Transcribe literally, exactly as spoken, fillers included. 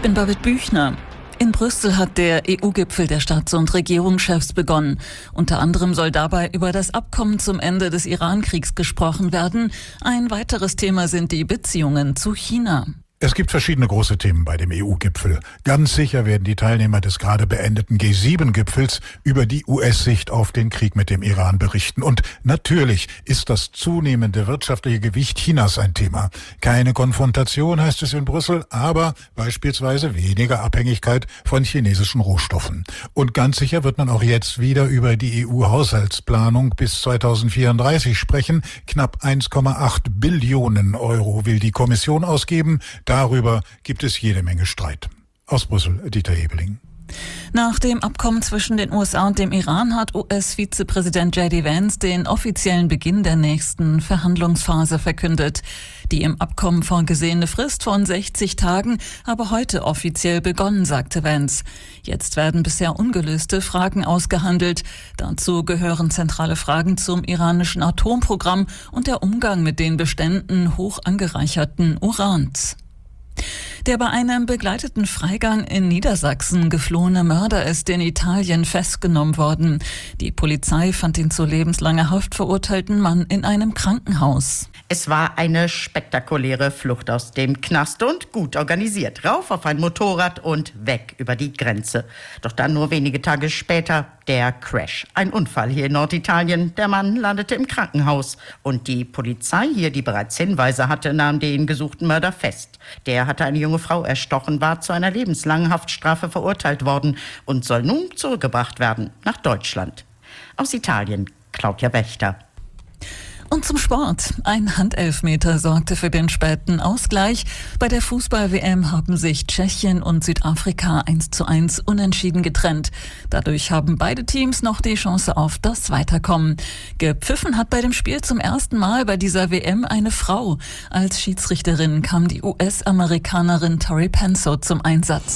Ich bin Babette Büchner. In Brüssel hat der E U-Gipfel der Staats- und Regierungschefs begonnen. Unter anderem soll dabei über das Abkommen zum Ende des Iran-Kriegs gesprochen werden. Ein weiteres Thema sind die Beziehungen zu China. Es gibt verschiedene große Themen bei dem E U-Gipfel. Ganz sicher werden die Teilnehmer des gerade beendeten G sieben Gipfels über die U S-Sicht auf den Krieg mit dem Iran berichten. Und natürlich ist das zunehmende wirtschaftliche Gewicht Chinas ein Thema. Keine Konfrontation, heißt es in Brüssel, aber beispielsweise weniger Abhängigkeit von chinesischen Rohstoffen. Und ganz sicher wird man auch jetzt wieder über die E U-Haushaltsplanung bis zweitausendvierunddreißig sprechen. Knapp eins Komma acht Billionen Euro will die Kommission ausgeben. Darüber gibt es jede Menge Streit. Aus Brüssel, Dieter Hebeling. Nach dem Abkommen zwischen den U S A und dem Iran hat U S-Vizepräsident J D Vance den offiziellen Beginn der nächsten Verhandlungsphase verkündet. Die im Abkommen vorgesehene Frist von sechzig Tagen habe heute offiziell begonnen, sagte Vance. Jetzt werden bisher ungelöste Fragen ausgehandelt. Dazu gehören zentrale Fragen zum iranischen Atomprogramm und der Umgang mit den Beständen hoch angereicherten Urans. Der bei einem begleiteten Freigang in Niedersachsen geflohene Mörder ist in Italien festgenommen worden. Die Polizei fand den zu lebenslanger Haft verurteilten Mann in einem Krankenhaus. Es war eine spektakuläre Flucht aus dem Knast und gut organisiert. Rauf auf ein Motorrad und weg über die Grenze. Doch dann nur wenige Tage später der Crash. Ein Unfall hier in Norditalien. Der Mann landete im Krankenhaus. Und die Polizei hier, die bereits Hinweise hatte, nahm den gesuchten Mörder fest. Der hatte eine junge Frau erstochen, war zu einer lebenslangen Haftstrafe verurteilt worden und soll nun zurückgebracht werden nach Deutschland. Aus Italien, Claudia Wächter. Und zum Sport. Ein Handelfmeter sorgte für den späten Ausgleich. Bei der Fußball-W M haben sich Tschechien und Südafrika eins zu eins unentschieden getrennt. Dadurch haben beide Teams noch die Chance auf das Weiterkommen. Gepfiffen hat bei dem Spiel zum ersten Mal bei dieser W M eine Frau. Als Schiedsrichterin kam die U S-Amerikanerin Tori Penso zum Einsatz.